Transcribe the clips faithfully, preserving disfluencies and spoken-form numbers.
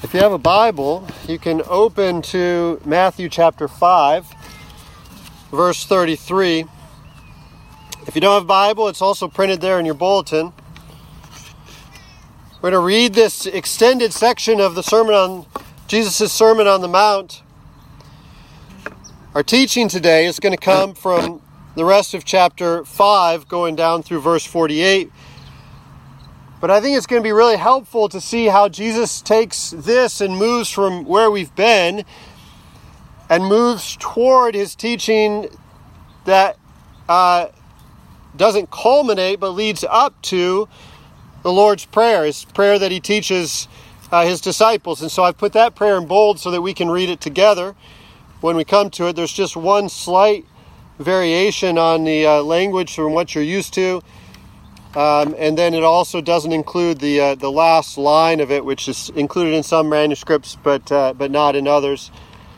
If you have a Bible, you can open to Matthew chapter five, verse thirty-three. If you don't have a Bible, it's also printed there in your bulletin. We're going to read this extended section of the sermon on Jesus' Sermon on the Mount. Our teaching today is going to come from the rest of chapter five, going down through verse forty-eight. But I think it's going to be really helpful to see how Jesus takes this and moves from where we've been and moves toward his teaching that uh, doesn't culminate but leads up to the Lord's Prayer, his prayer that he teaches uh, his disciples. And so I've put that prayer in bold so that we can read it together when we come to it. There's just one slight variation on the uh, language from what you're used to. Um, and then it also doesn't include the uh, the last line of it, which is included in some manuscripts, but uh, but not in others.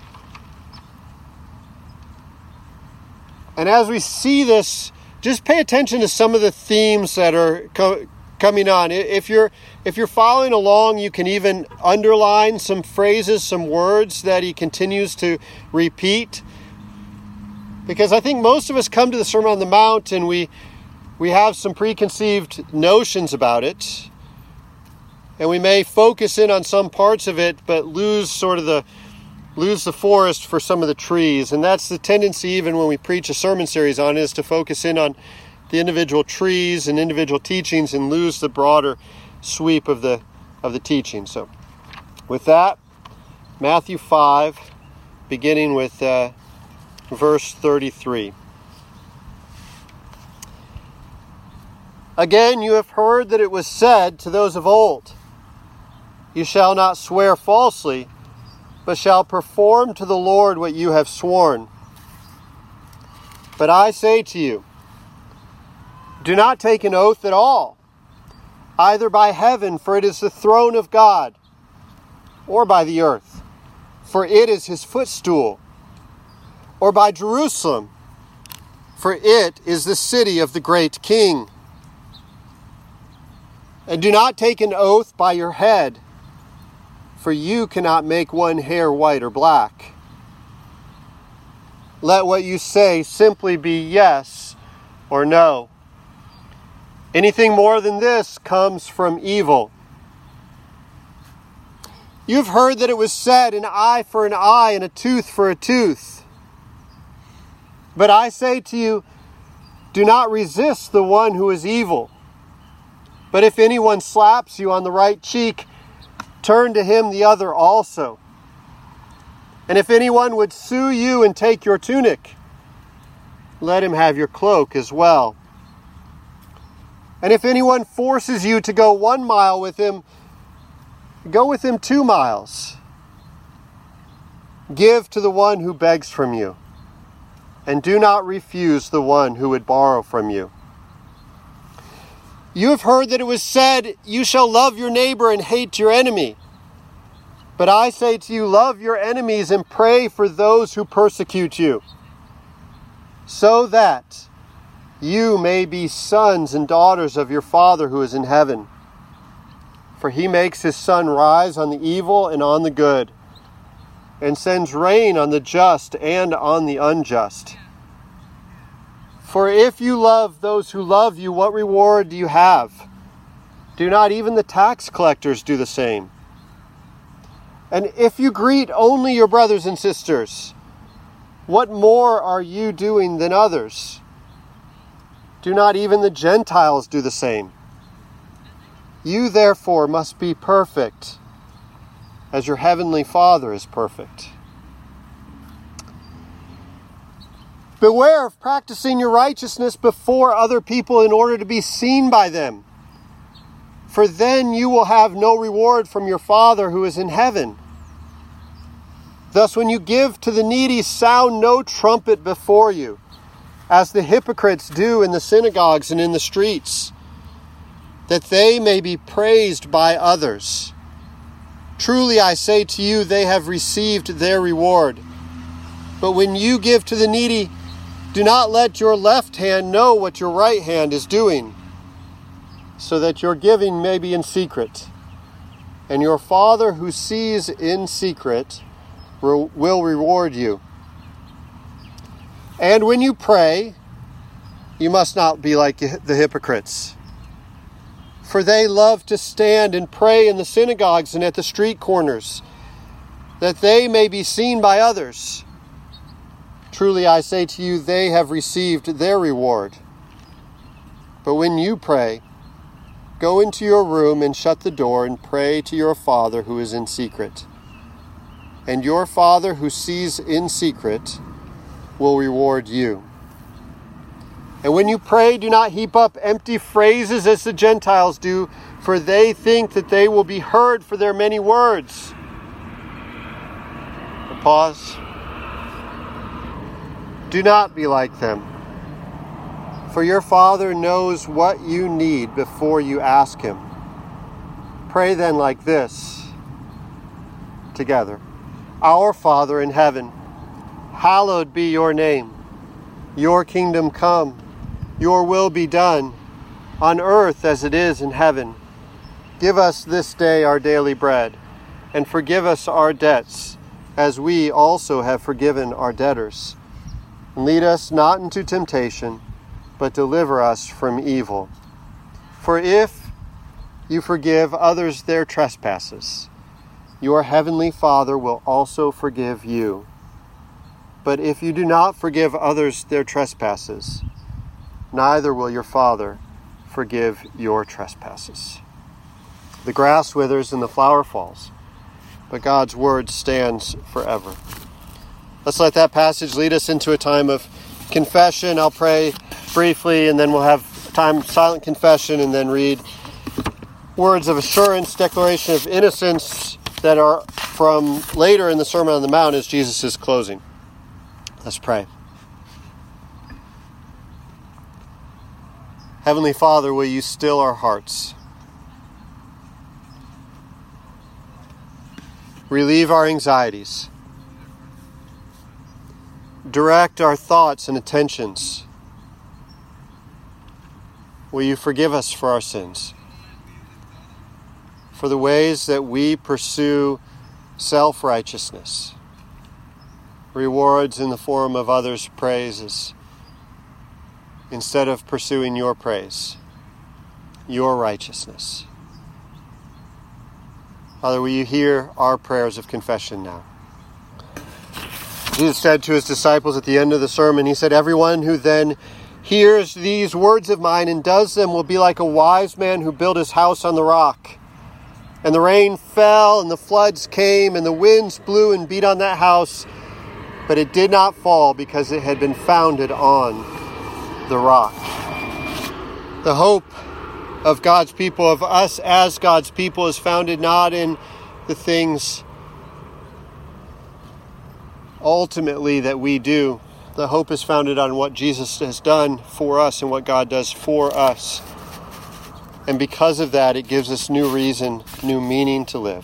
And as we see this, just pay attention to some of the themes that are co- coming on. If you're if you're following along, you can even underline some phrases, some words that he continues to repeat. Because I think most of us come to the Sermon on the Mount and we we have some preconceived notions about it. And we may focus in on some parts of it, but lose sort of the lose the forest for some of the trees. And that's the tendency even when we preach a sermon series on it, is to focus in on the individual trees and individual teachings and lose the broader sweep of the of the teaching. So with that, Matthew five, beginning with uh, verse thirty-three. Again, you have heard that it was said to those of old, "You shall not swear falsely, but shall perform to the Lord what you have sworn." But I say to you, do not take an oath at all, either by heaven, for it is the throne of God, or by the earth, for it is his footstool, or by Jerusalem, for it is the city of the great King. And do not take an oath by your head, for you cannot make one hair white or black. Let what you say simply be yes or no. Anything more than this comes from evil. You've heard that it was said, an eye for an eye and a tooth for a tooth. But I say to you, do not resist the one who is evil. But if anyone slaps you on the right cheek, turn to him the other also. And if anyone would sue you and take your tunic, let him have your cloak as well. And if anyone forces you to go one mile with him, go with him two miles. Give to the one who begs from you, and do not refuse the one who would borrow from you. You have heard that it was said, you shall love your neighbor and hate your enemy. But I say to you, love your enemies and pray for those who persecute you, so that you may be sons and daughters of your Father who is in heaven. For he makes his sun rise on the evil and on the good, and sends rain on the just and on the unjust. For if you love those who love you, what reward do you have? Do not even the tax collectors do the same? And if you greet only your brothers and sisters, what more are you doing than others? Do not even the Gentiles do the same? You therefore must be perfect, as your heavenly Father is perfect. Beware of practicing your righteousness before other people in order to be seen by them, for then you will have no reward from your Father who is in heaven. Thus, when you give to the needy, sound no trumpet before you, as the hypocrites do in the synagogues and in the streets, that they may be praised by others. Truly I say to you, they have received their reward. But when you give to the needy, do not let your left hand know what your right hand is doing, so that your giving may be in secret. and your Father who sees in secret will reward you. And when you pray, you must not be like the hypocrites, for they love to stand and pray in the synagogues and at the street corners, that they may be seen by others. Truly I say to you, they have received their reward. But when you pray, go into your room and shut the door and pray to your Father who is in secret. And your Father who sees in secret will reward you. And when you pray, do not heap up empty phrases as the Gentiles do, for they think that they will be heard for their many words. A pause. Do not be like them, for your Father knows what you need before you ask him. Pray then like this, together. Our Father in heaven, hallowed be your name. Your kingdom come. Your will be done, on earth as it is in heaven. Give us this day our daily bread, and forgive us our debts, as we also have forgiven our debtors. And lead us not into temptation, but deliver us from evil. For if you forgive others their trespasses, your heavenly Father will also forgive you. But if you do not forgive others their trespasses, neither will your Father forgive your trespasses. The grass withers and the flower falls, but God's word stands forever. Let's let that passage lead us into a time of confession. I'll pray briefly, and then we'll have time silent confession, and then read words of assurance, declaration of innocence that are from later in the Sermon on the Mount as Jesus is closing. Let's pray. Heavenly Father, will you still our hearts? Relieve our anxieties. Direct our thoughts and attentions. Will you forgive us for our sins? For the ways that we pursue self-righteousness, rewards in the form of others' praises, instead of pursuing your praise, your righteousness. Father, will you hear our prayers of confession now? Jesus said to his disciples at the end of the sermon, he said, everyone who then hears these words of mine and does them will be like a wise man who built his house on the rock. And the rain fell, and the floods came, and the winds blew and beat on that house, but it did not fall because it had been founded on the rock. The hope of God's people, of us as God's people, is founded not in the things ultimately that we do. The hope is founded on what Jesus has done for us and what God does for us. And because of that, it gives us new reason, new meaning to live.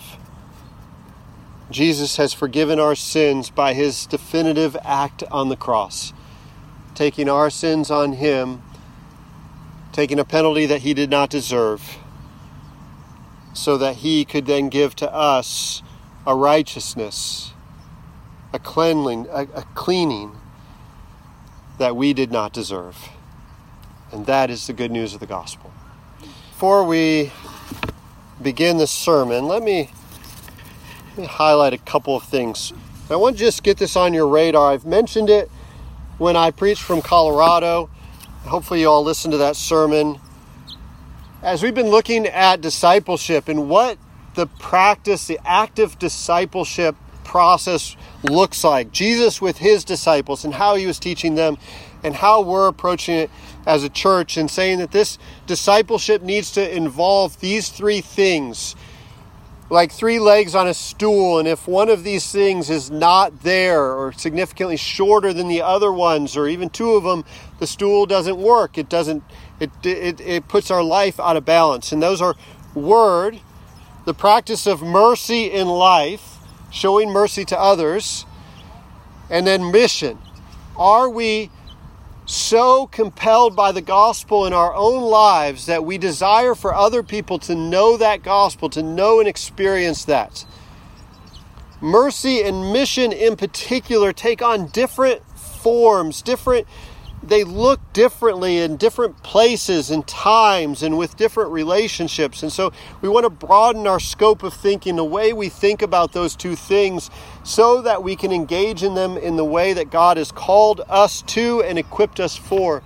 Jesus has forgiven our sins by his definitive act on the cross, taking our sins on him, taking a penalty that he did not deserve, so that he could then give to us a righteousness, a cleansing, a, a cleaning that we did not deserve. And that is the good news of the gospel. Before we begin the sermon, let me, let me highlight a couple of things. I want to just get this on your radar. I've mentioned it when I preached from Colorado. Hopefully you all listened to that sermon. As we've been looking at discipleship and what the practice, the active discipleship process looks like, Jesus with his disciples and how he was teaching them, and how we're approaching it as a church, and saying that this discipleship needs to involve these three things, like three legs on a stool. And if one of these things is not there, or significantly shorter than the other ones, or even two of them, the stool doesn't work. It doesn't, it, it, it puts our life out of balance. And those are word, the practice of mercy in life, showing mercy to others, and then mission. Are we so compelled by the gospel in our own lives that we desire for other people to know that gospel, to know and experience that. Mercy and mission in particular take on different forms, different, they look differently in different places and times and with different relationships. And so we want to broaden our scope of thinking, the way we think about those two things, so that we can engage in them in the way that God has called us to and equipped us for.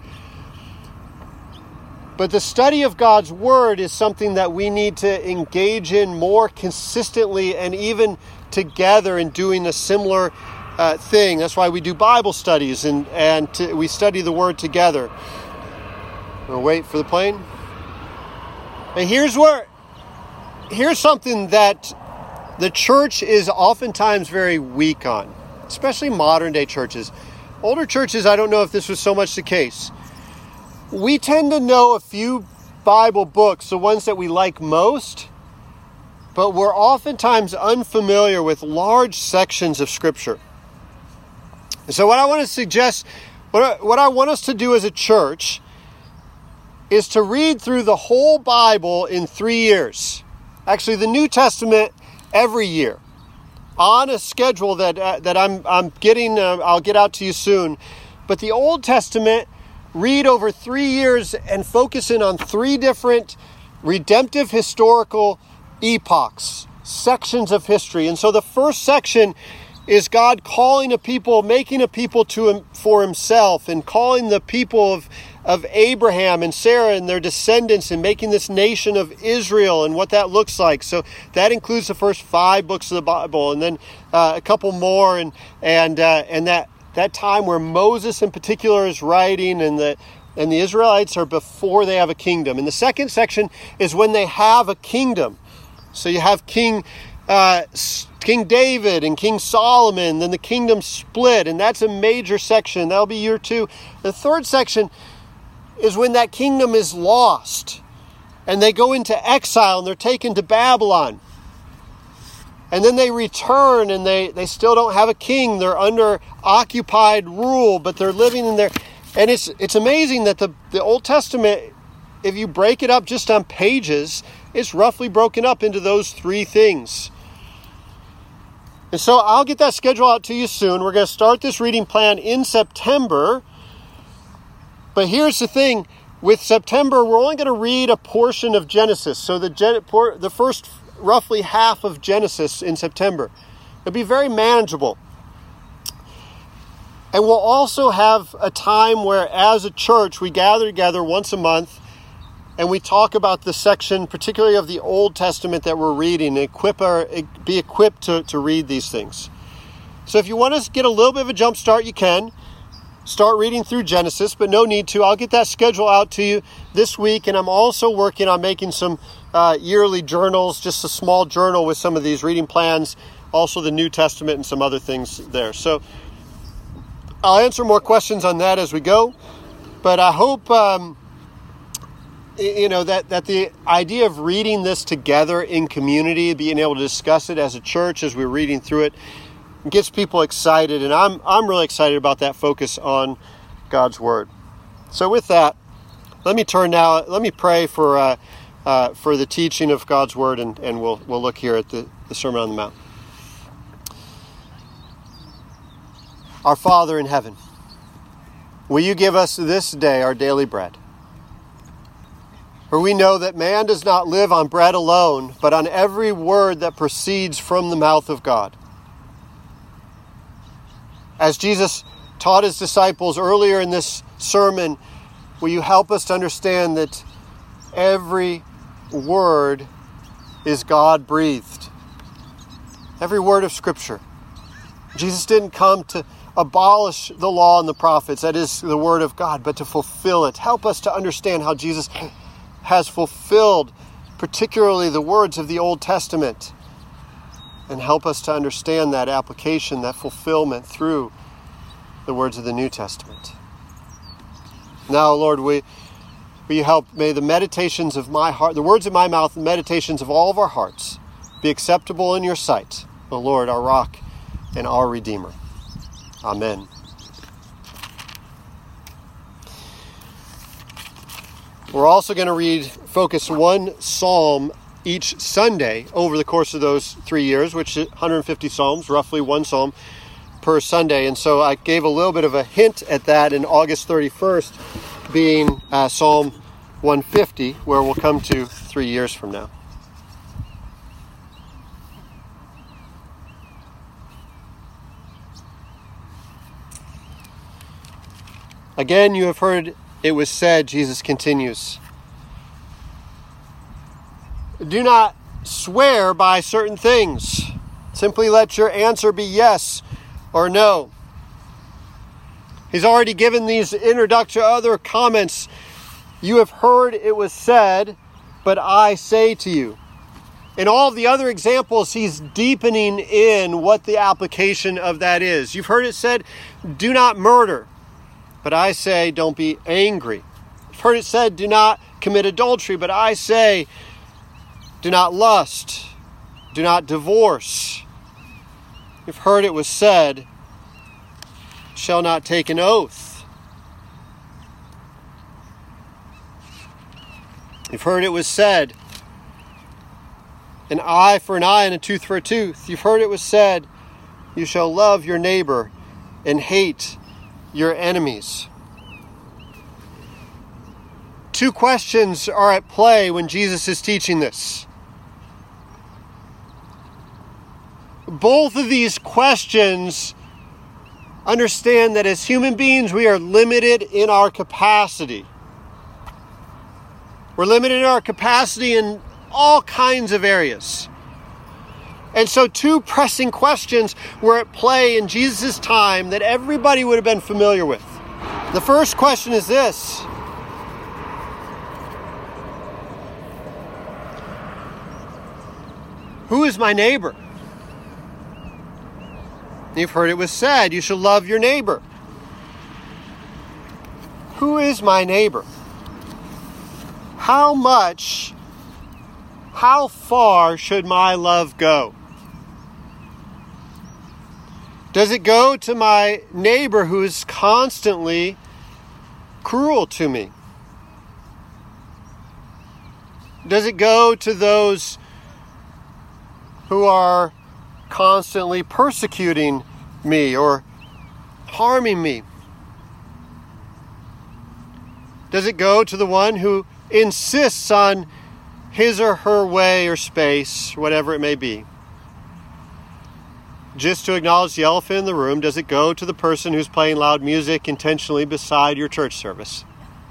But the study of God's Word is something that we need to engage in more consistently and even together in doing a similar uh, thing. That's why we do Bible studies and, and to, we study the Word together. We'll wait for the plane. And here's where, here's something that the church is oftentimes very weak on, especially modern day churches. Older churches, I don't know if this was so much the case. We tend to know a few Bible books, the ones that we like most, but we're oftentimes unfamiliar with large sections of Scripture. And so what I want to suggest, what I, what I want us to do as a church is to read through the whole Bible in three years. Actually, the New Testament every year, on a schedule that uh, that I'm I'm getting. Uh, I'll get out to you soon. But the Old Testament, read over three years and focus in on three different redemptive historical epochs, sections of history. And so the first section is God calling a people, making a people to him for himself, and calling the people of of Abraham and Sarah and their descendants, and making this nation of Israel and what that looks like. So that includes the first five books of the Bible, and then uh, a couple more, and and uh, and that that time where Moses in particular is writing, and the and the Israelites are before they have a kingdom. And the second section is when they have a kingdom. So you have King uh, King David and King Solomon, then the kingdom split, and that's a major section. That'll be year two. The third section is when that kingdom is lost, and they go into exile, and they're taken to Babylon. And then they return, and they, they still don't have a king. They're under occupied rule, but they're living in there. And it's it's amazing that the, the Old Testament, if you break it up just on pages, it's roughly broken up into those three things. And so I'll get that schedule out to you soon. We're going to start this reading plan in September. But here's the thing. With September, we're only going to read a portion of Genesis. So the Gen- the first roughly half of Genesis in September. It'll be very manageable. And we'll also have a time where, as a church, we gather together once a month and we talk about the section, particularly of the Old Testament that we're reading, and equip our, be equipped to, to read these things. So if you want to get a little bit of a jump start, you can. Start reading through Genesis, but no need to. I'll get that schedule out to you this week, and I'm also working on making some uh, yearly journals, just a small journal with some of these reading plans, also the New Testament and some other things there. So I'll answer more questions on that as we go, but I hope um, you know that, that the idea of reading this together in community, being able to discuss it as a church as we're reading through it, gets people excited, and I'm I'm really excited about that focus on God's Word. So with that, let me turn now. Let me pray for uh, uh, for the teaching of God's Word, and, and we'll we'll look here at the, the Sermon on the Mount. Our Father in heaven, will you give us this day our daily bread? For we know that man does not live on bread alone, but on every word that proceeds from the mouth of God. As Jesus taught his disciples earlier in this sermon, will you help us to understand that every word is God-breathed? Every word of Scripture. Jesus didn't come to abolish the law and the prophets, that is the word of God, but to fulfill it. Help us to understand how Jesus has fulfilled particularly the words of the Old Testament, and help us to understand that application, that fulfillment through the words of the New Testament. Now, Lord, we, will you help, may the meditations of my heart, the words of my mouth, the meditations of all of our hearts be acceptable in your sight, O Lord, our rock and our Redeemer. Amen. We're also going to read, focus one psalm each Sunday over the course of those three years, which is one hundred fifty psalms, roughly one psalm per Sunday. And so I gave a little bit of a hint at that in August thirty-first being uh, Psalm one fifty, where we'll come to three years from now. Again, you have heard it was said, Jesus continues, do not swear by certain things. Simply let your answer be yes or no. He's already given these introductory other comments. You have heard it was said, but I say to you. In all of the other examples, he's deepening in what the application of that is. You've heard it said, do not murder. But I say, don't be angry. You've heard it said, do not commit adultery. But I say, do not lust. Do not divorce. You've heard it was said, shall not take an oath. You've heard it was said, an eye for an eye and a tooth for a tooth. You've heard it was said, you shall love your neighbor and hate your enemies. Two questions are at play when Jesus is teaching this. Both of these questions understand that as human beings, we are limited in our capacity. We're limited in our capacity in all kinds of areas. And so two pressing questions were at play in Jesus' time that everybody would have been familiar with. The first question is this: who is my neighbor? You've heard it was said, you shall love your neighbor. Who is my neighbor? How much, how far should my love go? Does it go to my neighbor who is constantly cruel to me? Does it go to those who are constantly persecuting me or harming me? Does it go to the one who insists on his or her way or space, whatever it may be? Just to acknowledge the elephant in the room, does it go to the person who's playing loud music intentionally beside your church service?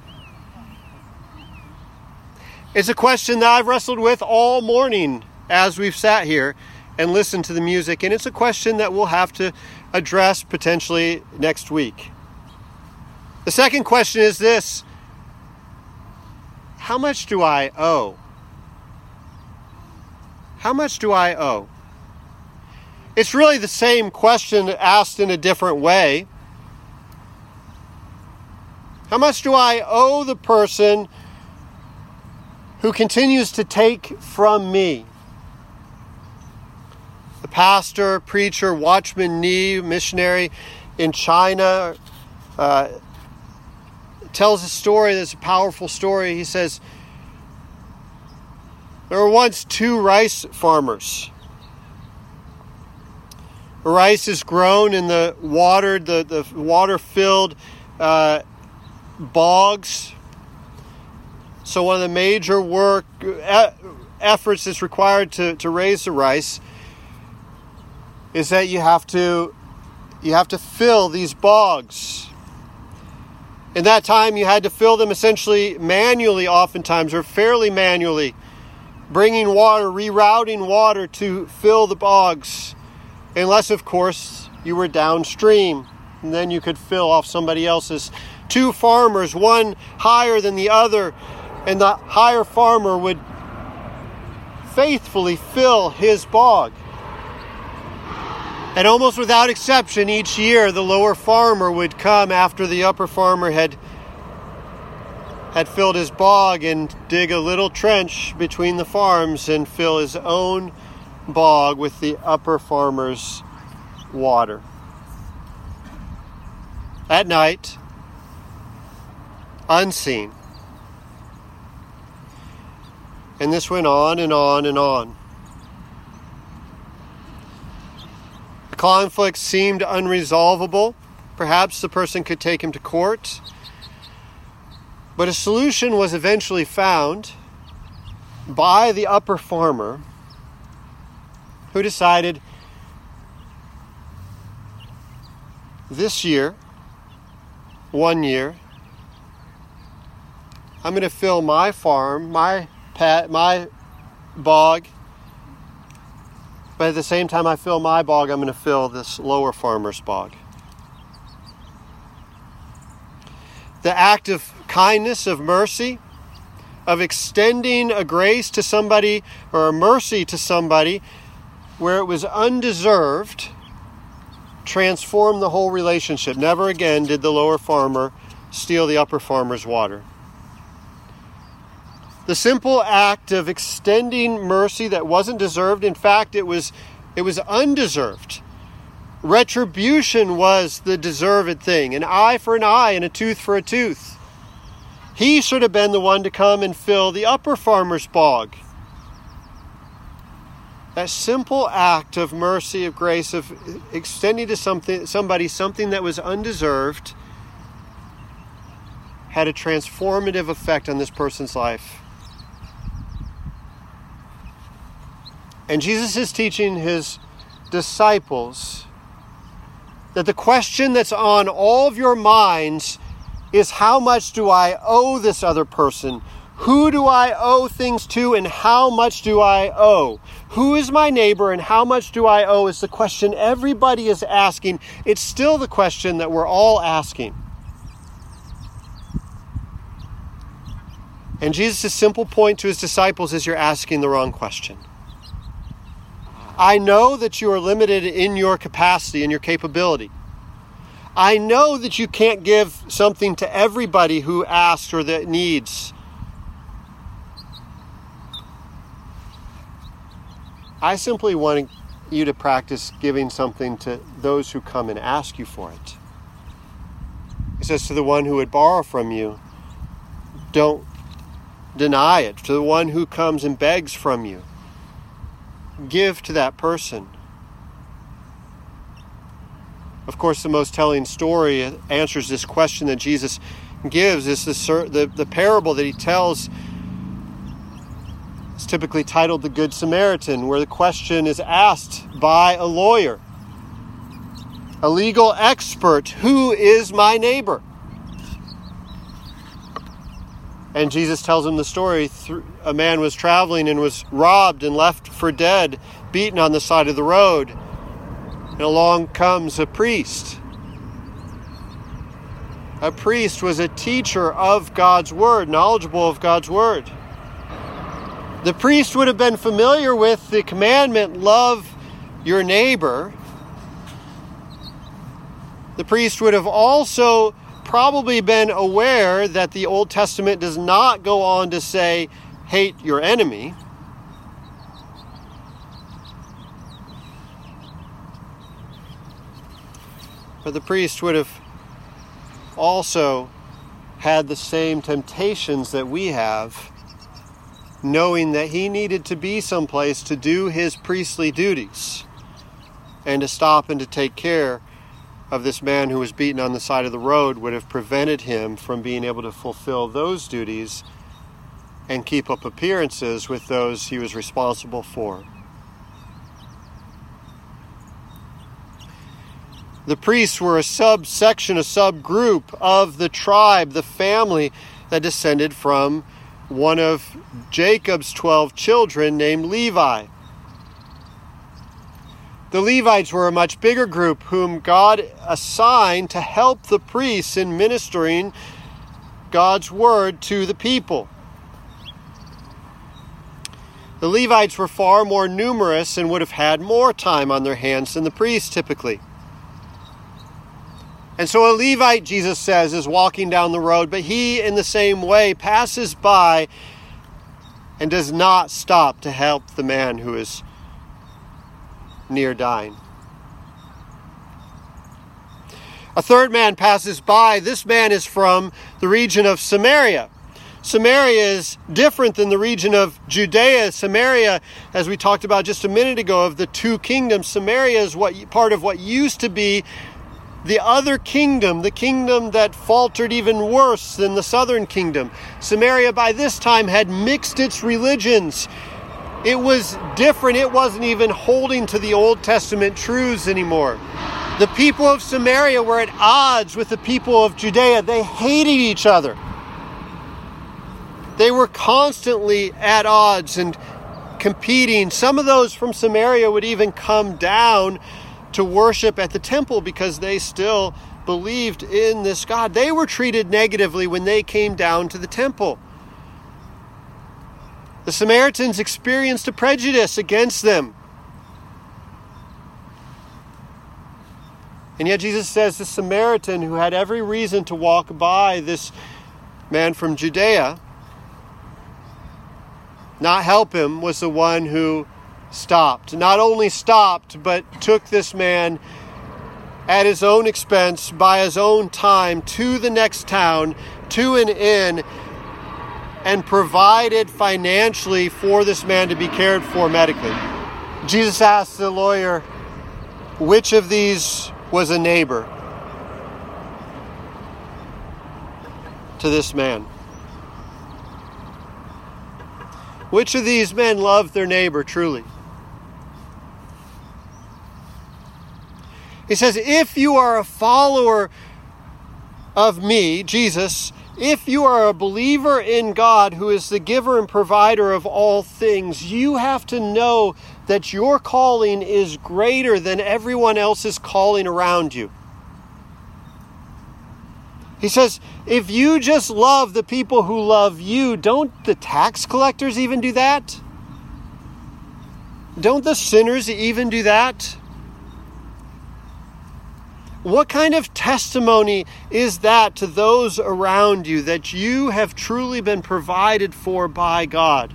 It's a question that I've wrestled with all morning as we've sat here and listened to the music, and it's a question that we'll have to address potentially next week. The second question is this: how much do I owe? How much do I owe? It's really the same question asked in a different way. How much do I owe the person who continues to take from me? The pastor, preacher, Watchman Nee, missionary in China, uh, tells a story that's a powerful story. He says, there were once two rice farmers. Rice is grown in the watered, the, the water-filled uh, bogs. So one of the major work e- efforts that's required to, to raise the rice is that you have to you have to fill these bogs. In that time, you had to fill them essentially manually, oftentimes, or fairly manually, bringing water, rerouting water to fill the bogs. Unless, of course, you were downstream, and then you could fill off somebody else's. Two farmers, one higher than the other, and the higher farmer would faithfully fill his bog. And almost without exception, each year, the lower farmer would come after the upper farmer had, had filled his bog and dig a little trench between the farms and fill his own bog with the upper farmer's water. At night, unseen, And this went on and on and on. The conflict seemed unresolvable. Perhaps the person could take him to court. But a solution was eventually found by the upper farmer, who decided, this year, one year, I'm going to fill my farm, my pat, my bog, but at the same time I fill my bog, I'm going to fill this lower farmer's bog. The act of kindness, of mercy, of extending a grace to somebody or a mercy to somebody where it was undeserved, transformed the whole relationship. Never again did the lower farmer steal the upper farmer's water. The simple act of extending mercy that wasn't deserved, in fact, it was it was undeserved. Retribution was the deserved thing. An eye for an eye and a tooth for a tooth. He should have been the one to come and fill the upper farmer's bog. That simple act of mercy, of grace, of extending to something, somebody something that was undeserved, had a transformative effect on this person's life. And Jesus is teaching his disciples that the question that's on all of your minds is, how much do I owe this other person? Who do I owe things to, and how much do I owe? Who is my neighbor and how much do I owe is the question everybody is asking. It's still the question that we're all asking. And Jesus' simple point to his disciples is, you're asking the wrong question. I know that you are limited in your capacity and your capability. I know that you can't give something to everybody who asks or that needs. I simply want you to practice giving something to those who come and ask you for it. He says, to the one who would borrow from you, don't deny it. To the one who comes and begs from you, give to that person. Of course, the most telling story answers this question that Jesus gives is the, the, the parable that he tells. It's typically titled The Good Samaritan, where the question is asked by a lawyer, a legal expert, who is my neighbor? And Jesus tells him the story. A man was traveling and was robbed and left for dead, beaten on the side of the road. And along comes a priest. A priest was a teacher of God's word, knowledgeable of God's word. The priest would have been familiar with the commandment, love your neighbor. The priest would have also probably been aware that the Old Testament does not go on to say, hate your enemy. But the priest would have also had the same temptations that we have, knowing that he needed to be someplace to do his priestly duties and to stop and to take care of this man who was beaten on the side of the road would have prevented him from being able to fulfill those duties and keep up appearances with those he was responsible for. The priests were a subsection, a subgroup of the tribe, the family that descended from one of Jacob's twelve children named Levi. The Levites were a much bigger group whom God assigned to help the priests in ministering God's word to the people. The Levites were far more numerous and would have had more time on their hands than the priests typically. And so a Levite, Jesus says, is walking down the road, but he in the same way passes by and does not stop to help the man who is near dying. A third man passes by. This man is from the region of Samaria. Samaria is different than the region of Judea. Samaria, as we talked about just a minute ago, of the two kingdoms, Samaria is what part of what used to be the other kingdom, the kingdom that faltered even worse than the southern kingdom. Samaria by this time had mixed its religions. It was different. It wasn't even holding to the Old Testament truths anymore. The people of Samaria were at odds with the people of Judea. They hated each other. They were constantly at odds and competing. Some of those from Samaria would even come down to worship at the temple because they still believed in this God. They were treated negatively when they came down to the temple. The Samaritans experienced a prejudice against them. And yet Jesus says the Samaritan who had every reason to walk by this man from Judea, not help him, was the one who stopped. Not only stopped, but took this man at his own expense, by his own time, to the next town, to an inn, and provided financially for this man to be cared for medically. Jesus asked the lawyer, which of these was a neighbor to this man? Which of these men loved their neighbor truly? He says, if you are a follower of me, Jesus, if you are a believer in God, who is the giver and provider of all things, you have to know that your calling is greater than everyone else's calling around you. He says, if you just love the people who love you, don't the tax collectors even do that? Don't the sinners even do that? What kind of testimony is that to those around you, that you have truly been provided for by God?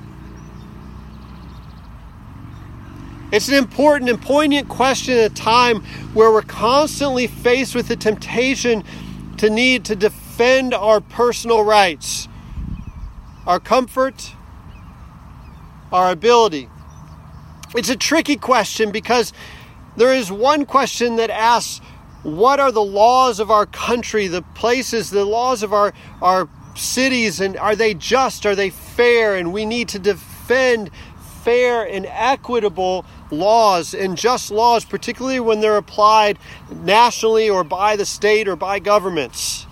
It's an important and poignant question at a time where we're constantly faced with the temptation to need to defend our personal rights, our comfort, our ability. It's a tricky question because there is one question that asks, what are the laws of our country, the places, the laws of our, our cities, and are they just, are they fair? And we need to defend fair and equitable laws and just laws, particularly when they're applied nationally or by the state or by governments.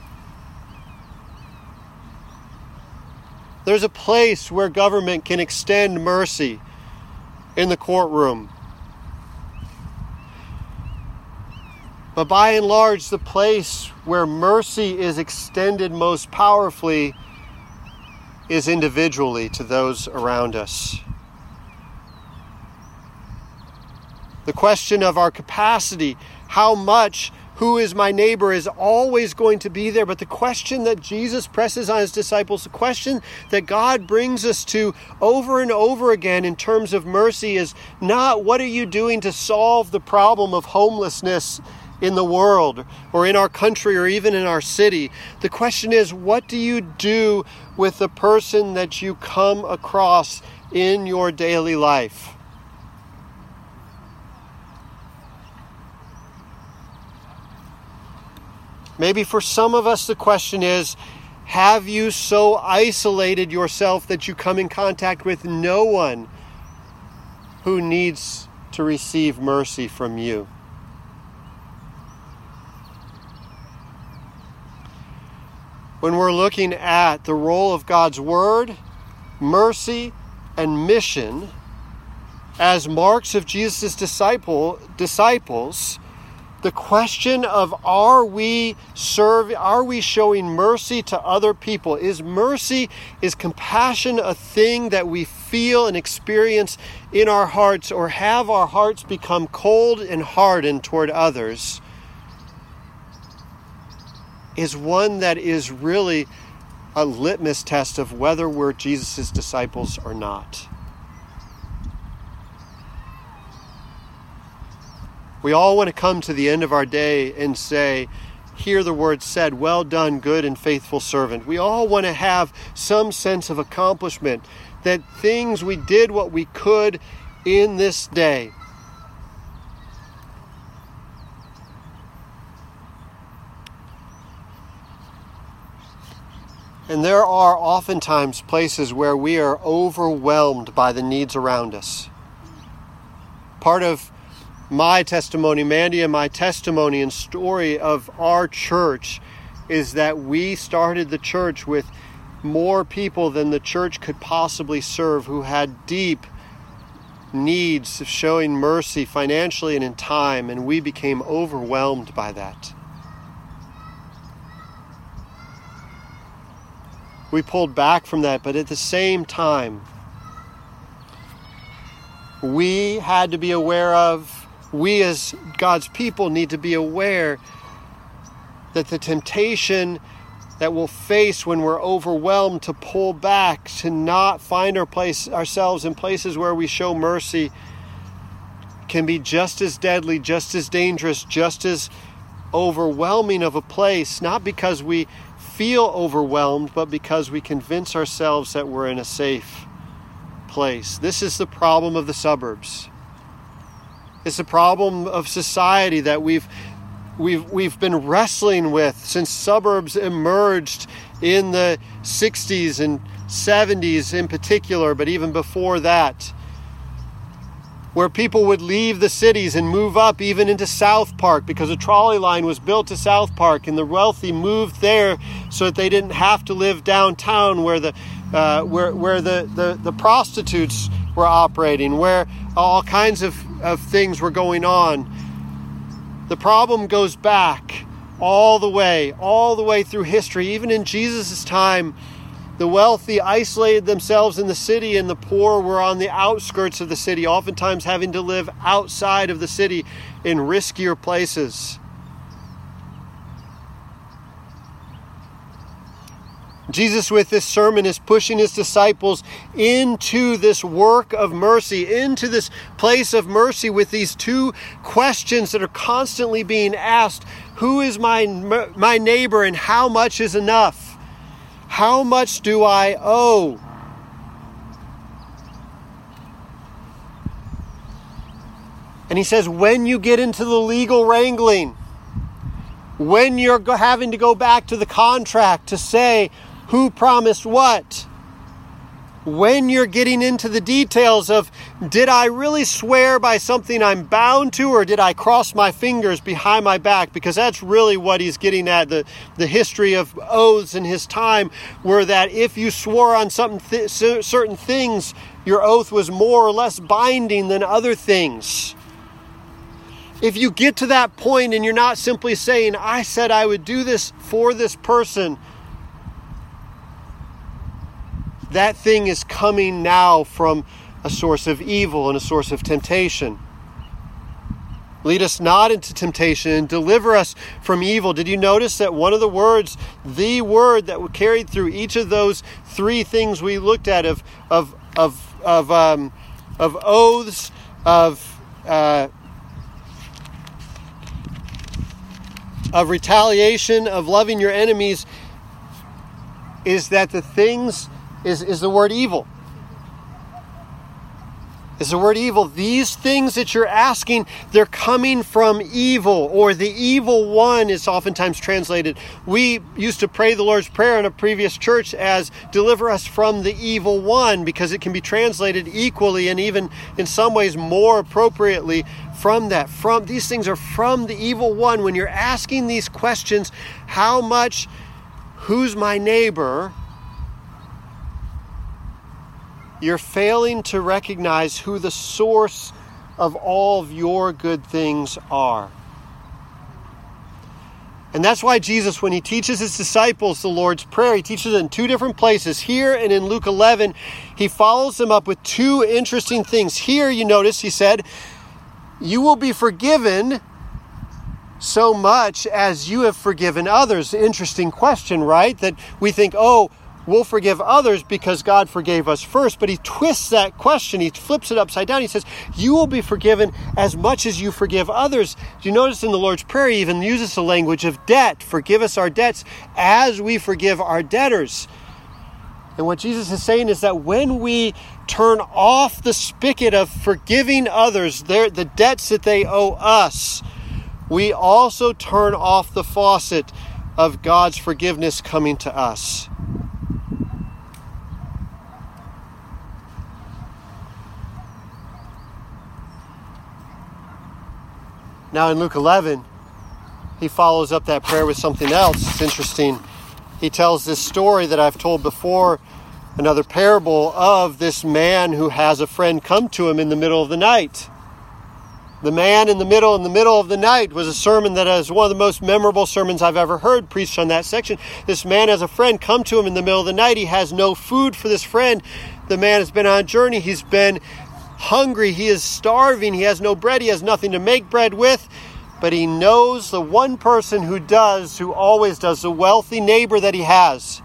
There's a place where government can extend mercy in the courtroom. But by and large, the place where mercy is extended most powerfully is individually to those around us. The question of our capacity, how much, who is my neighbor, is always going to be there. But the question that Jesus presses on his disciples, the question that God brings us to over and over again in terms of mercy, is not what are you doing to solve the problem of homelessness in the world or in our country or even in our city. The question is, what do you do with the person that you come across in your daily life? Maybe for some of us the question is, have you so isolated yourself that you come in contact with no one who needs to receive mercy from you? When we're looking at the role of God's word, mercy, and mission as marks of Jesus' disciple, disciples, the question of are we serve, are we showing mercy to other people? Is mercy, is compassion a thing that we feel and experience in our hearts, or have our hearts become cold and hardened toward others? Is one that is really a litmus test of whether we're Jesus' disciples or not. We all want to come to the end of our day and say, hear the word said, "Well done, good and faithful servant." We all want to have some sense of accomplishment, that things we did what we could in this day. And there are oftentimes places where we are overwhelmed by the needs around us. Part of my testimony, Mandy and my testimony and story of our church, is that we started the church with more people than the church could possibly serve, who had deep needs of showing mercy financially and in time, and we became overwhelmed by that. We pulled back from that, but at the same time, we had to be aware of, we as God's people need to be aware that the temptation that we'll face when we're overwhelmed to pull back, to not find our place, ourselves in places where we show mercy, can be just as deadly, just as dangerous, just as overwhelming of a place, not because we feel overwhelmed, but because we convince ourselves that we're in a safe place. This is the problem of the suburbs. It's a problem of society that we've we've we've been wrestling with since suburbs emerged in the sixties and seventies in particular, but even before that, where people would leave the cities and move up even into South Park because a trolley line was built to South Park, and the wealthy moved there so that they didn't have to live downtown where the uh, where where the, the, the prostitutes were operating, where all kinds of, of things were going on. The problem goes back all the way, all the way through history. Even in Jesus' time, the wealthy isolated themselves in the city, and the poor were on the outskirts of the city, oftentimes having to live outside of the city in riskier places. Jesus, with this sermon, is pushing his disciples into this work of mercy, into this place of mercy with these two questions that are constantly being asked. Who is my, my neighbor, and how much is enough? How much do I owe? And he says, when you get into the legal wrangling, when you're having to go back to the contract to say who promised what, when you're getting into the details of, did I really swear by something I'm bound to, or did I cross my fingers behind my back? Because that's really what he's getting at. The, the history of oaths in his time were that if you swore on something th- certain things, your oath was more or less binding than other things. If you get to that point and you're not simply saying, I said I would do this for this person, that thing is coming now from a source of evil and a source of temptation. Lead us not into temptation and deliver us from evil. Did you notice that one of the words, the word that carried through each of those three things we looked at of of of of um, of oaths, of uh, of retaliation, of loving your enemies, is that the things is, is the word evil. Is the word evil. These things that you're asking, they're coming from evil, or the evil one is oftentimes translated. We used to pray the Lord's Prayer in a previous church as deliver us from the evil one, because it can be translated equally and even in some ways more appropriately from that. From these things are from the evil one. When you're asking these questions, how much, who's my neighbor, you're failing to recognize who the source of all of your good things are. And that's why Jesus, when he teaches his disciples the Lord's Prayer, he teaches it in two different places. Here and in Luke eleven, he follows them up with two interesting things. Here, you notice, he said, you will be forgiven so much as you have forgiven others. Interesting question, right? That we think, oh, we'll forgive others because God forgave us first. But he twists that question. He flips it upside down. He says, you will be forgiven as much as you forgive others. Do you notice in the Lord's Prayer, he even uses the language of debt. Forgive us our debts as we forgive our debtors. And what Jesus is saying is that when we turn off the spigot of forgiving others, their, the debts that they owe us, we also turn off the faucet of God's forgiveness coming to us. Now in Luke eleven, he follows up that prayer with something else. It's interesting. He tells this story that I've told before, another parable of this man who has a friend come to him in the middle of the night. The man in the middle, in the middle of the night was a sermon that is one of the most memorable sermons I've ever heard preached on that section. This man has a friend come to him in the middle of the night. He has no food for this friend. The man has been on a journey. He's been hungry. He is starving. He has no bread. He has nothing to make bread with. But he knows the one person who does, who always does, the wealthy neighbor that he has.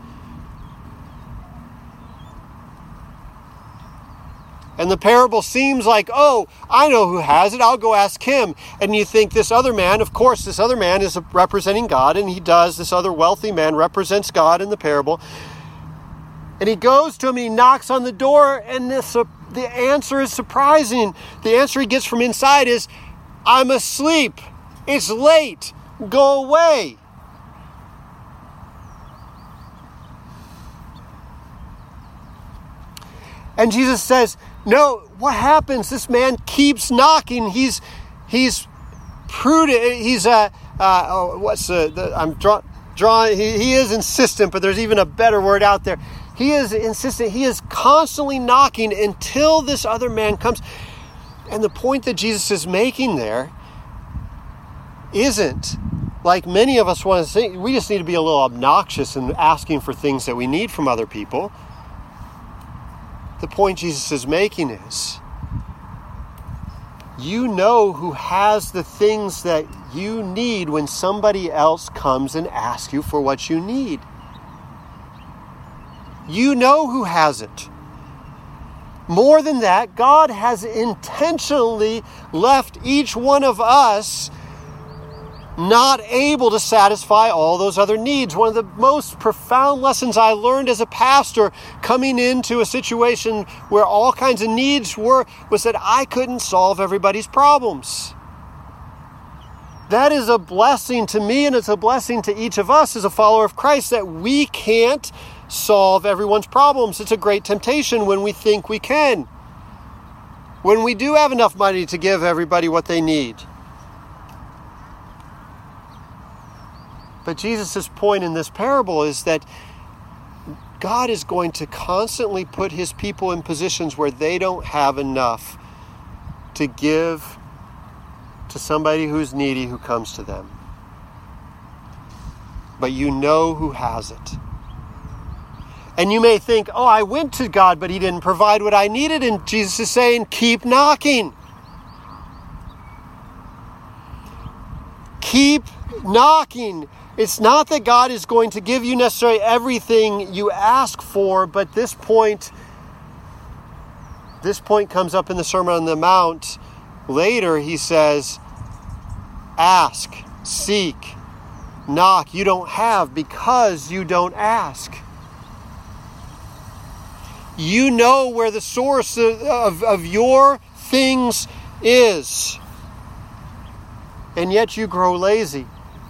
And the parable seems like, oh, I know who has it. I'll go ask him. And you think this other man, of course, this other man is representing God, and he does. This other wealthy man represents God in the parable. And he goes to him, and he knocks on the door, and this, uh, the answer is surprising. The answer he gets from inside is, I'm asleep. It's late. Go away. And Jesus says, no, what happens? This man keeps knocking. He's he's prudent. He's uh, uh oh, what's the, the I'm draw, drawing. He, he is insistent, but there's even a better word out there. He is insistent. He is constantly knocking until this other man comes. And the point that Jesus is making there isn't like many of us want to think. We just need to be a little obnoxious in asking for things that we need from other people. The point Jesus is making is, you know who has the things that you need when somebody else comes and asks you for what you need. You know who has it. More than that, God has intentionally left each one of us not able to satisfy all those other needs. One of the most profound lessons I learned as a pastor coming into a situation where all kinds of needs were, was that I couldn't solve everybody's problems. That is a blessing to me, and it's a blessing to each of us as a follower of Christ, that we can't solve everyone's problems. It's a great temptation when we think we can. When we do have enough money to give everybody what they need. But Jesus' point in this parable is that God is going to constantly put his people in positions where they don't have enough to give to somebody who's needy who comes to them. But you know who has it. And you may think, oh, I went to God, but he didn't provide what I needed. And Jesus is saying, keep knocking. Keep knocking. It's not that God is going to give you necessarily everything you ask for, but this point, this point comes up in the Sermon on the Mount. Later, he says, ask, seek, knock. You don't have because you don't ask. You know where the source of, of, of your things is. And yet you grow lazy.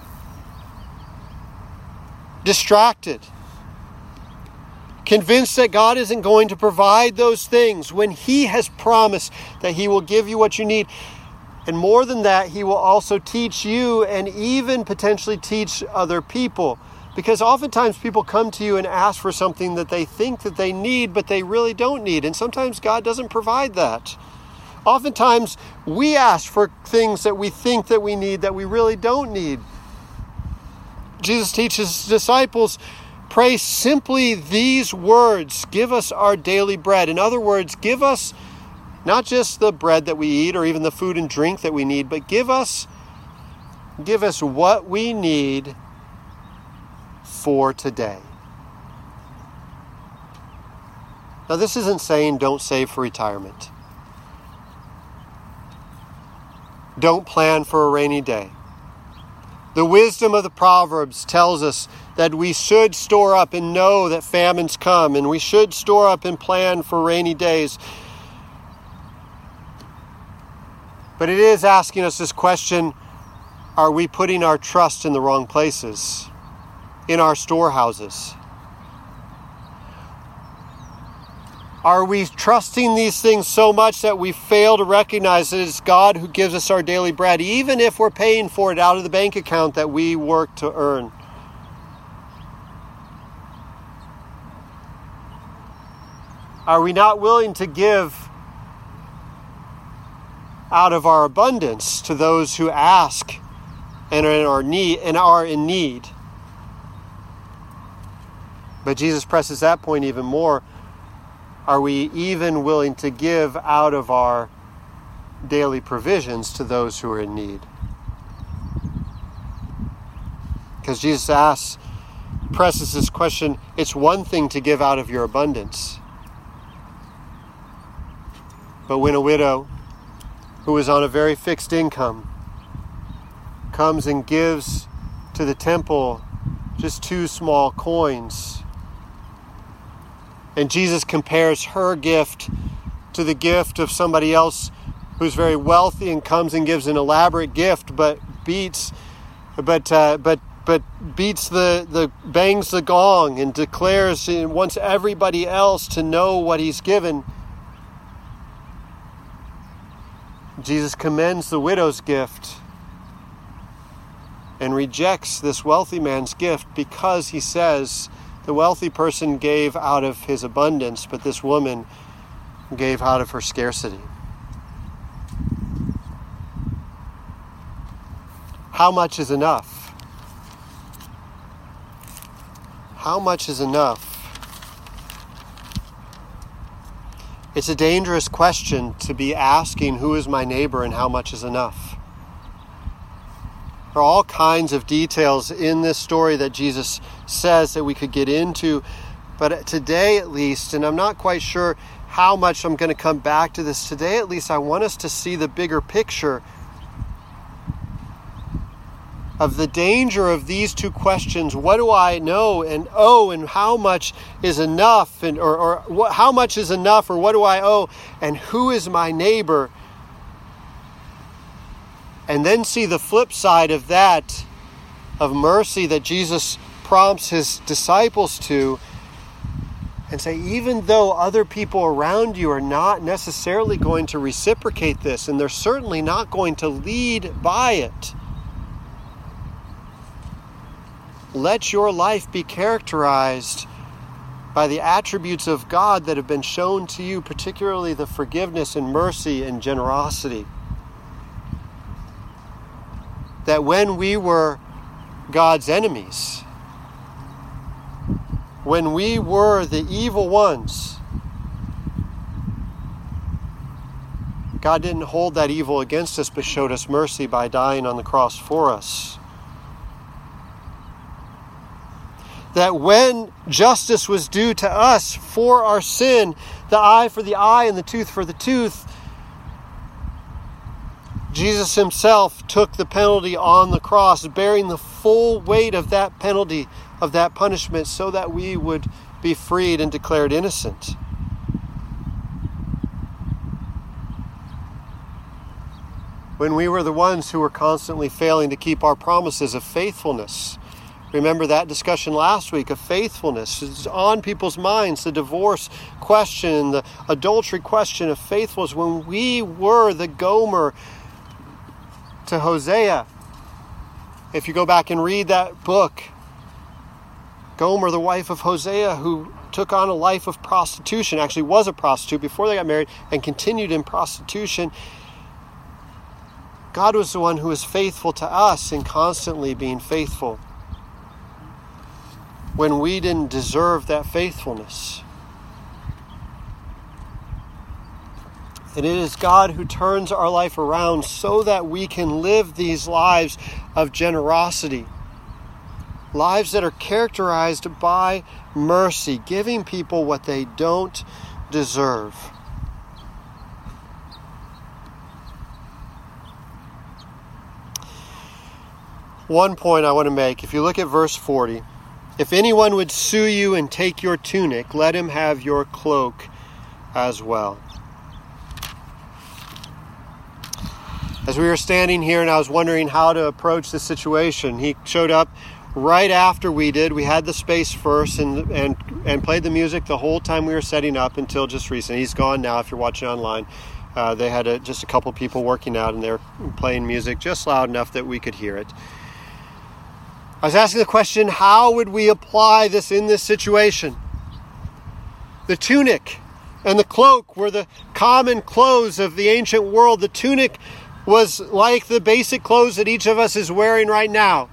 Distracted. Convinced that God isn't going to provide those things when he has promised that he will give you what you need. And more than that, he will also teach you and even potentially teach other people. Because oftentimes people come to you and ask for something that they think that they need, but they really don't need. And sometimes God doesn't provide that. Oftentimes we ask for things that we think that we need that we really don't need. Jesus teaches his disciples, pray simply these words, give us our daily bread. In other words, give us not just the bread that we eat or even the food and drink that we need, but give us, give us what we need for today. Now, this isn't saying don't save for retirement. Don't plan for a rainy day. The wisdom of the Proverbs tells us that we should store up and know that famines come, and we should store up and plan for rainy days. But it is asking us this question, are we putting our trust in the wrong places, in our storehouses? Are we trusting these things so much that we fail to recognize that it's God who gives us our daily bread, even if we're paying for it out of the bank account that we work to earn? Are we not willing to give out of our abundance to those who ask and are in our need and are in need? But Jesus presses that point even more. Are we even willing to give out of our daily provisions to those who are in need? Because Jesus asks, presses this question, it's one thing to give out of your abundance. But when a widow who is on a very fixed income comes and gives to the temple just two small coins, and Jesus compares her gift to the gift of somebody else who's very wealthy and comes and gives an elaborate gift, but beats, but uh, but but beats the the bangs the gong and declares and wants everybody else to know what he's given. Jesus commends the widow's gift and rejects this wealthy man's gift because he says, the wealthy person gave out of his abundance, but this woman gave out of her scarcity. How much is enough? How much is enough? It's a dangerous question to be asking, who is my neighbor and how much is enough? There are all kinds of details in this story that Jesus says that we could get into. But today at least, and I'm not quite sure how much I'm going to come back to this, today at least I want us to see the bigger picture of the danger of these two questions. What do I know? And owe, and how much is enough? And or, or what, how much is enough? Or what do I owe? And who is my neighbor? And then see the flip side of that, of mercy that Jesus prompts his disciples to, and say, even though other people around you are not necessarily going to reciprocate this, and they're certainly not going to lead by it, let your life be characterized by the attributes of God that have been shown to you, particularly the forgiveness and mercy and generosity. That when we were God's enemies, when we were the evil ones, God didn't hold that evil against us, but showed us mercy by dying on the cross for us. That when justice was due to us for our sin, the eye for the eye and the tooth for the tooth, Jesus himself took the penalty on the cross, bearing the full weight of that penalty, of that punishment, so that we would be freed and declared innocent. When we were the ones who were constantly failing to keep our promises of faithfulness. Remember that discussion last week of faithfulness. It's on people's minds, the divorce question, the adultery question of faithfulness. When we were the Gomer to Hosea. If you go back and read that book, Gomer, the wife of Hosea, who took on a life of prostitution, actually was a prostitute before they got married and continued in prostitution. God was the one who was faithful to us in constantly being faithful when we didn't deserve that faithfulness. And it is God who turns our life around so that we can live these lives of generosity. Lives that are characterized by mercy, giving people what they don't deserve. One point I want to make, if you look at verse forty, if anyone would sue you and take your tunic, let him have your cloak as well. As we were standing here and I was wondering how to approach the situation, he showed up right after we did. We had the space first and and and played the music the whole time we were setting up until just recently. He's gone now if you're watching online. Uh, they had a, just a couple people working out and they're playing music just loud enough that we could hear it. I was asking the question, how would we apply this in this situation? The tunic and the cloak were the common clothes of the ancient world. The tunic was like the basic clothes that each of us is wearing right now.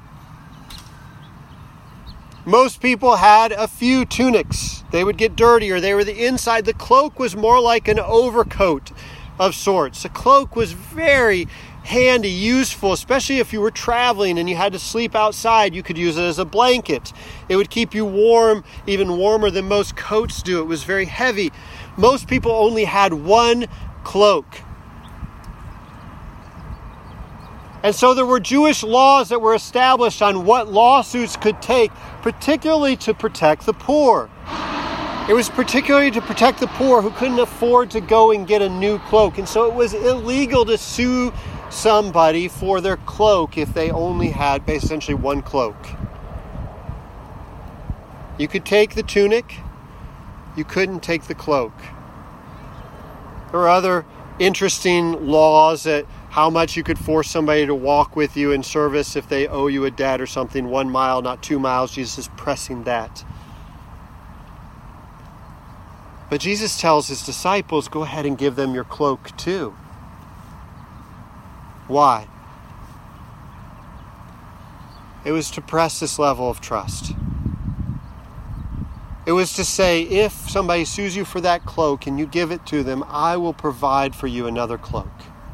Most people had a few tunics. They would get dirty or they were the inside. The cloak was more like an overcoat of sorts. The cloak was very handy, useful, especially if you were traveling and you had to sleep outside. You could use it as a blanket. It would keep you warm, even warmer than most coats do. It was very heavy. Most people only had one cloak. And so there were Jewish laws that were established on what lawsuits could take, particularly to protect the poor. It was particularly to protect the poor who couldn't afford to go and get a new cloak. And so it was illegal to sue somebody for their cloak if they only had essentially one cloak. You could take the tunic, you couldn't take the cloak. There were other interesting laws that how much you could force somebody to walk with you in service if they owe you a debt or something, one mile, not two miles. Jesus is pressing that. But Jesus tells his disciples, go ahead and give them your cloak too. Why? It was to press this level of trust. It was to say, if somebody sues you for that cloak and you give it to them, I will provide for you another cloak.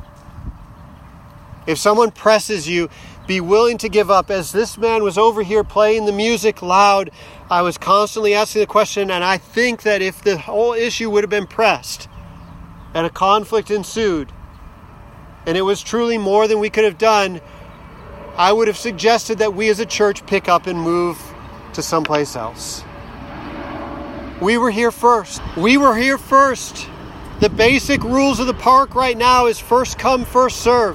If someone presses you, be willing to give up. As this man was over here playing the music loud, I was constantly asking the question, and I think that if the whole issue would have been pressed and a conflict ensued, and it was truly more than we could have done, I would have suggested that we as a church pick up and move to someplace else. We were here first. We were here first. The basic rules of the park right now is first come, first serve.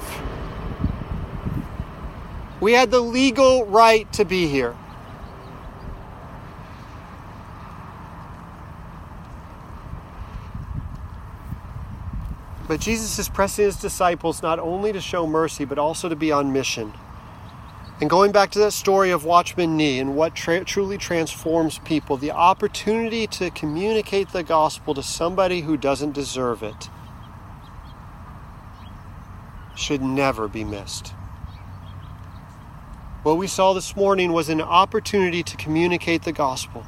We had the legal right to be here. But Jesus is pressing his disciples not only to show mercy, but also to be on mission. And going back to that story of Watchman Nee and what tra- truly transforms people, the opportunity to communicate the gospel to somebody who doesn't deserve it should never be missed. What we saw this morning was an opportunity to communicate the gospel.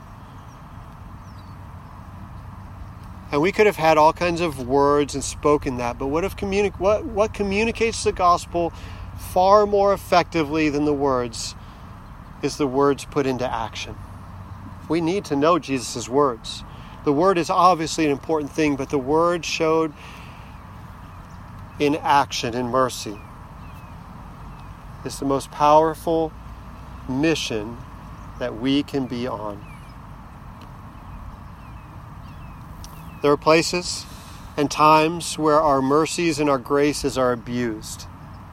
And we could have had all kinds of words and spoken that, but what if communi- what, what communicates the gospel far more effectively than the words is the words put into action. We need to know Jesus' words. The word is obviously an important thing, but the word showed in action, in mercy. It's the most powerful mission that we can be on. There are places and times where our mercies and our graces are abused.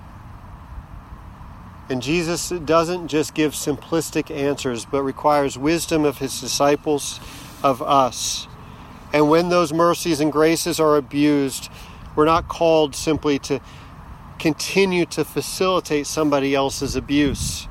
And Jesus doesn't just give simplistic answers, but requires wisdom of his disciples, of us. And when those mercies and graces are abused, we're not called simply to continue to facilitate somebody else's abuse.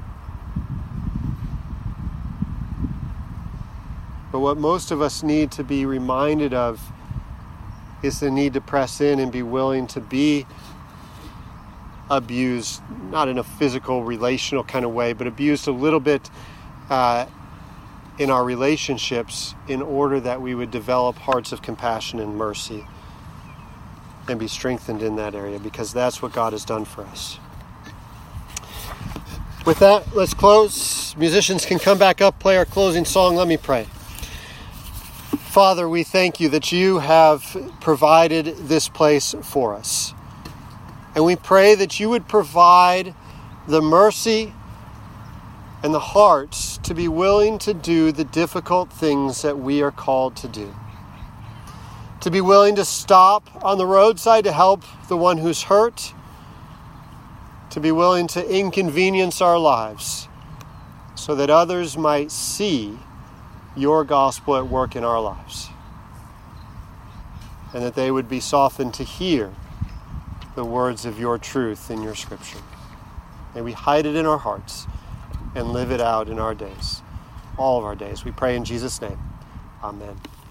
But what most of us need to be reminded of is the need to press in and be willing to be abused, not in a physical, relational kind of way, but abused a little bit uh, in our relationships in order that we would develop hearts of compassion and mercy and be strengthened in that area, because that's what God has done for us. With that, let's close. Musicians can come back up, play our closing song. Let me pray. Father, we thank you that you have provided this place for us. And we pray that you would provide the mercy and the hearts to be willing to do the difficult things that we are called to do. To be willing to stop on the roadside to help the one who's hurt. To be willing to inconvenience our lives so that others might see your gospel at work in our lives. And that they would be softened to hear the words of your truth in your scripture. May we hide it in our hearts and live it out in our days, all of our days. We pray in Jesus' name. Amen.